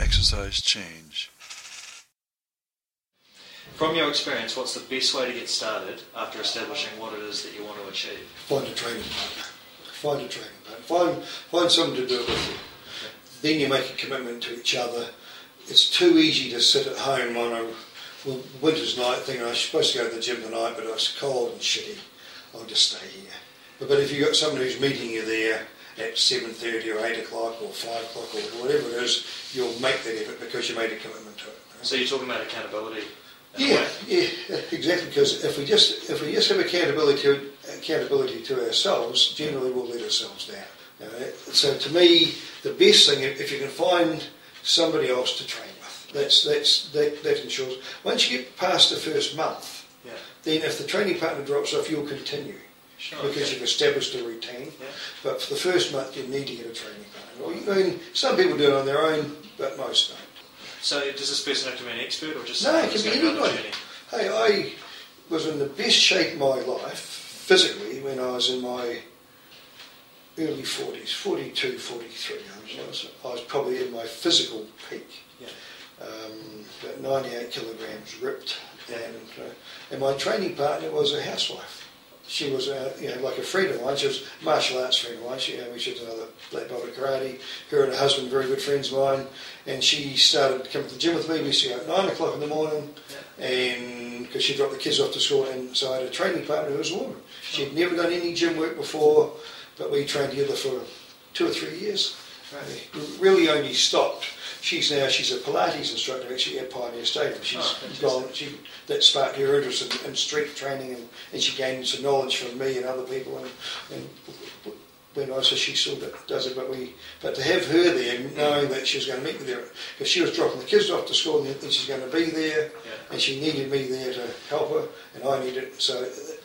exercise change. From your experience, what's the best way to get started after establishing what it is that you want to achieve? Find a training partner. Find someone to do it with you. Okay. Then you make a commitment to each other. It's too easy to sit at home on a winter's night thinking I'm supposed to go to the gym tonight, but it's cold and shitty. I'll just stay here. But if you've got someone who's meeting you there at 7:30 or 8 o'clock or 5 o'clock or whatever it is, you'll make that effort because you made a commitment to it. Right? So you're talking about accountability? Yeah, exactly. Because if we just have accountability to ourselves, generally we'll let ourselves down. You know? So to me, the best thing, if you can find somebody else to train with, that ensures. Once you get past the first month, then if the training partner drops off, you'll continue. Sure, because you've established a routine. Yeah. But for the first month, you need to get a training partner. I mean, some people do it on their own, but most don't. So does this person have to be an expert or just No, someone it who's can be going on the anybody. journey? Hey, I was in the best shape of my life, physically, when I was in my early 40s, 42, 43. I was probably in my physical peak. Yeah. About 98 kilograms ripped. Yeah. And my training partner was a housewife. She was, like a friend of mine. She was a martial arts friend of mine. She was another black belt of karate. Her and her husband, very good friends of mine. And she started coming to the gym with me. We used to go at 9 o'clock in the morning, and because she dropped the kids off to school. And so I had a training partner who was a woman. She'd never done any gym work before, but we trained together for 2 or 3 years. Right. We really only stopped. She's a Pilates instructor actually at Pioneer Stadium. That sparked her interest in strength training, and she gained some knowledge from me and other people, and went on, so she still does it. But to have her there, knowing that she was going to meet me there, because she was dropping the kids off to school, and she's going to be there, and she needed me there to help her, and I needed, so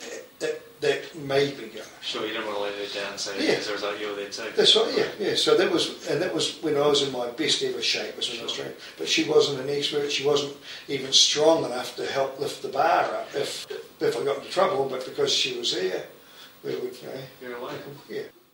that made me go. Sure, you didn't want to let her down, so as a result you were there too. That's right, yeah. So that was when I was in my best ever shape, was when I was training. But she wasn't an expert, she wasn't even strong enough to help lift the bar up if I got into trouble, but because she was there, we would, You're away. Yeah.